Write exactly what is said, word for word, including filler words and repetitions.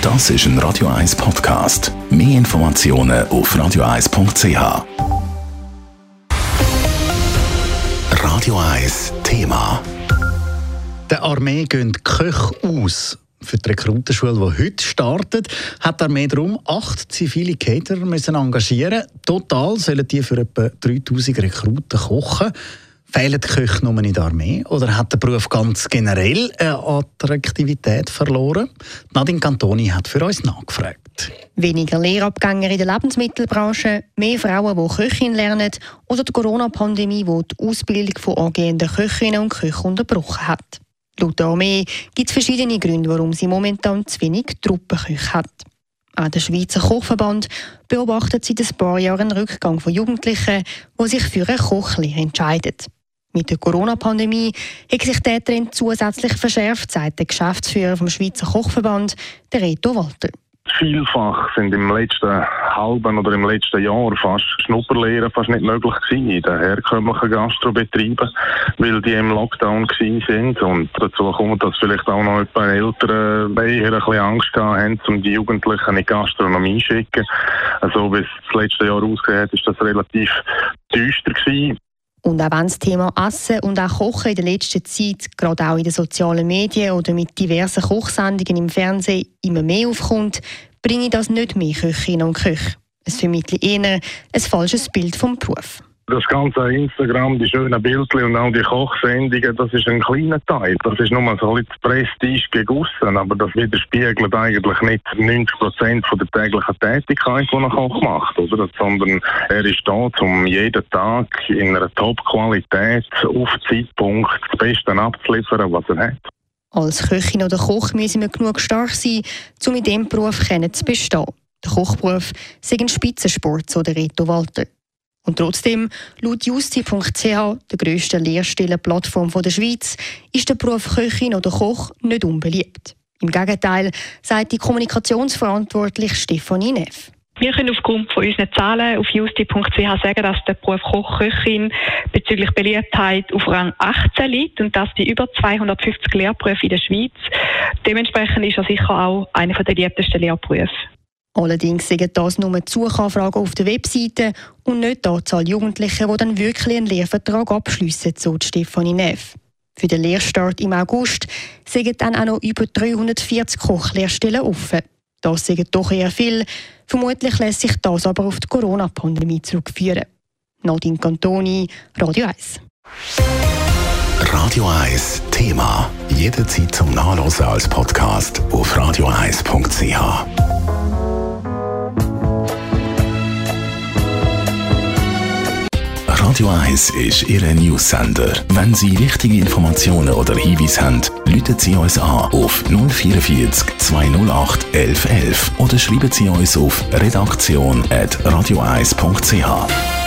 Das ist ein Radio eins Podcast. Mehr Informationen auf radio eins punkt c h. Radio eins Thema. Der Armee gehen die Köche aus. Für die Rekrutenschule, die heute startet, hat die Armee darum acht zivile Caterer müssen engagieren. Total sollen die für etwa dreitausend Rekruten kochen. Fehlen die Köche nur in der Armee oder hat der Beruf ganz generell eine Attraktivität verloren? Nadine Cantoni hat für uns nachgefragt. Weniger Lehrabgänger in der Lebensmittelbranche, mehr Frauen, die Köchin lernen oder die Corona-Pandemie, die die Ausbildung von angehenden Köchinnen und Köchen unterbrochen hat. Laut der Armee gibt es verschiedene Gründe, warum sie momentan zu wenig Truppenköche hat. Auch der Schweizer Kochverband beobachtet seit ein paar Jahren einen Rückgang von Jugendlichen, die sich für eine Kochlehre entscheiden. Mit der Corona-Pandemie hat sich der Trend zusätzlich verschärft, sagt der Geschäftsführer vom Schweizer Kochverband, der Reto Walter. Vielfach sind im letzten halben oder im letzten Jahr fast Schnupperlehren fast nicht möglich gewesen in den herkömmlichen Gastrobetrieben, weil die im Lockdown gewesen sind. Und dazu kommt, dass vielleicht auch noch bei Eltern eher ein bisschen Angst gehabt haben, um die Jugendlichen in die Gastronomie zu schicken. Also wie es das letzte Jahr ausgesehen hat, ist das relativ düster gewesen. Und auch wenn das Thema Essen und auch Kochen in der letzten Zeit, gerade auch in den sozialen Medien oder mit diversen Kochsendungen im Fernsehen, immer mehr aufkommt, bringe das nicht mehr Köchinnen und Köche. Es vermittle eher ein falsches Bild vom Beruf. Das ganze Instagram, die schönen Bildchen und auch die Kochsendungen, das ist ein kleiner Teil. Das ist nur so ein bisschen Prestige gegossen, aber das widerspiegelt eigentlich nicht neunzig Prozent von der täglichen Tätigkeit, die ein Koch macht, oder? Sondern er ist da, um jeden Tag in einer Top-Qualität auf Zeitpunkt das Beste abzuliefern, was er hat. Als Köchin oder Koch müssen wir genug stark sein, um in diesem Beruf zu bestehen. Der Kochberuf sei ein Spitzensport, so der Reto Walter. Und trotzdem, laut justi punkt c h, der grössten Lehrstellenplattform der Schweiz, ist der Beruf Köchin oder Koch nicht unbeliebt. Im Gegenteil, sagt die Kommunikationsverantwortliche Stefanie Neff. Wir können aufgrund von unseren Zahlen auf justi punkt c h sagen, dass der Beruf Koch-Köchin bezüglich Beliebtheit auf Rang achtzehn liegt und dass die über zweihundertfünfzig Lehrberufe in der Schweiz. Dementsprechend ist er sicher auch einer der beliebtesten Lehrberufe. Allerdings sind das nur Suchanfragen auf der Webseite und nicht die Anzahl Jugendlicher, die dann wirklich einen Lehrvertrag abschliessen, so Stefanie Neff. Für den Lehrstart im August sind dann auch noch über dreihundertvierzig Kochlehrstellen offen. Das sind doch eher viel. Vermutlich lässt sich das aber auf die Corona-Pandemie zurückführen. Nadine Cantoni, Radio eins. Radio eins Thema. Jederzeit zum Nachlesen als Podcast auf radio eins punkt c h. Radio eins ist Ihr News-Sender. Wenn Sie wichtige Informationen oder Hinweise haben, rufen Sie uns an auf null vierundvierzig zweihundertacht elf elf oder schreiben Sie uns auf redaktion at radio eins punkt c h.